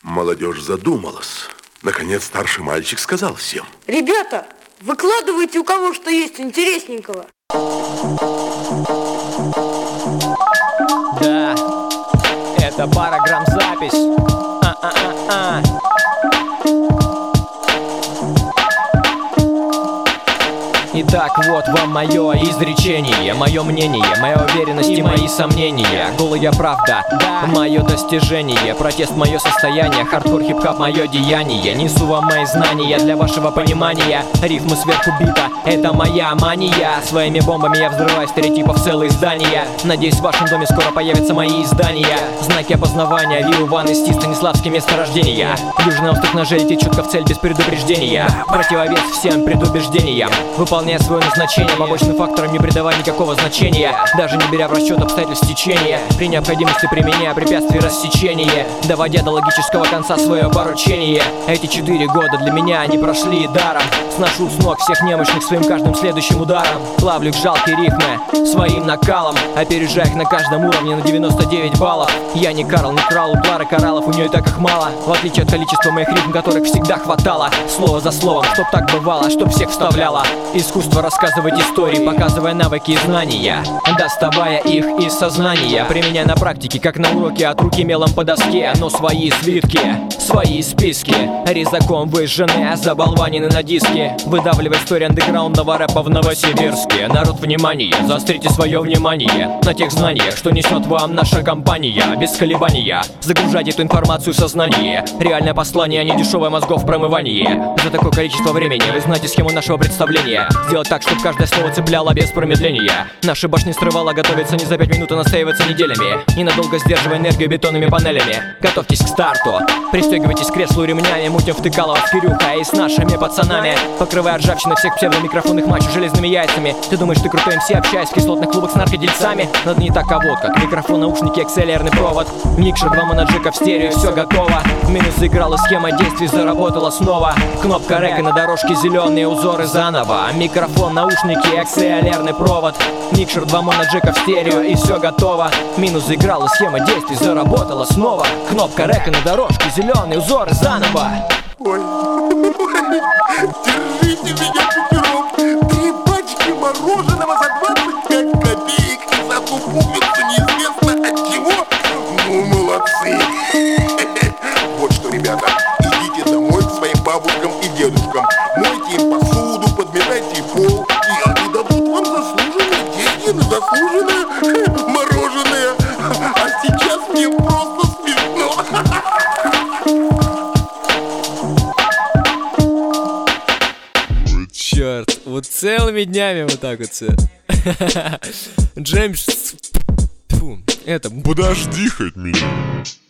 Молодежь задумалась. Наконец старший мальчик сказал всем: ребята, выкладывайте, у кого что есть интересненького. Да, это параграмм-запись. Итак, вот вам мое изречение, мое мнение, моя уверенность и мои сомнения. Голая правда, мое достижение, протест мое состояние, хардкор, хип-хоп мое деяние. Несу вам мои знания для вашего понимания. Рифмы сверху бита, это моя мания. Своими бомбами я взрываю стереотипов целые здания. Надеюсь, в вашем доме скоро появятся мои издания. Знаки опознавания, Виу, Ван, Исти, Станиславский, место рождения. Южный остров ножей летит четко в цель без предупреждения. Противовес всем предубеждениям. Выполняя свое назначение, побочным факторам не придавая никакого значения, даже не беря в расчет обстоятельств течения, при необходимости применяя препятствий рассечения, доводя до логического конца свое поручение. Эти 4 года для меня они прошли даром. Сношу с ног всех немощных своим каждым следующим ударом. Плавлю их жалкие рифмы своим накалом, опережая их на каждом уровне на 99 баллов. Я не Карл, не Крал, у Клары кораллов у нее и так их мало, в отличие от количества моих рифм, которых всегда хватало. Слово за словом, чтоб так бывало, чтоб всех вставляло. Искусство рассказывать истории, показывая навыки и знания, доставая их из сознания, применяя на практике, как на уроке, от руки мелом по доске. Но свои свитки, свои списки резаком выжжены, заболванены на диске, выдавливая историю андеграундного рэпа в Новосибирске. Народ, внимание, заострите свое внимание на тех знаниях, что несет вам наша компания. Без колебания загружайте эту информацию в сознание. Реальное послание, а не дешевое мозгов промывание. За такое количество времени вы знаете схему нашего представления. Сделать так, чтобы каждое слово цепляло без промедления. Наши башни срывало, готовится не за 5 минут, а настаивается неделями, ненадолго сдерживая энергию бетонными панелями. Готовьтесь к старту, пристегивайтесь к креслу ремнями, мутим втыкалово в Кирюха и с нашими пацанами, покрывая ржавчиной всех псевдомикрофонных мачо железными яйцами. Ты думаешь, ты крутой МС, общаясь в кислотных клубах с наркодельцами? Надо не так, а вот как. Микрофон, наушники, XLR-ный провод, микшер, 2 моноджека в стерео, все готово. Минус заиграла, схема действий заработала снова. Кнопка река на дорожке, зеленые узоры заново. Микрофон, наушники, XLR-ный провод, микшер, 2 моноджека в стерео и все готово. Минус заиграла, схема действий заработала снова. Кнопка река на дорожке, зеленые узоры заново. Ой, держите меня пятером. 3 пачки мороженого за 25 копеек и за ту пуговицу неизвестно от чего. Ну, молодцы. Вот что, ребята, идите домой к своим бабушкам и дедушкам, мойте им посуду, подметайте пол, и они дадут вам заслуженные деньги на заслуженное мороженое. А сейчас мне просто смешно. Черт, вот целыми днями вот так вот все. Джеймс... Фу, это... Подожди хоть меня.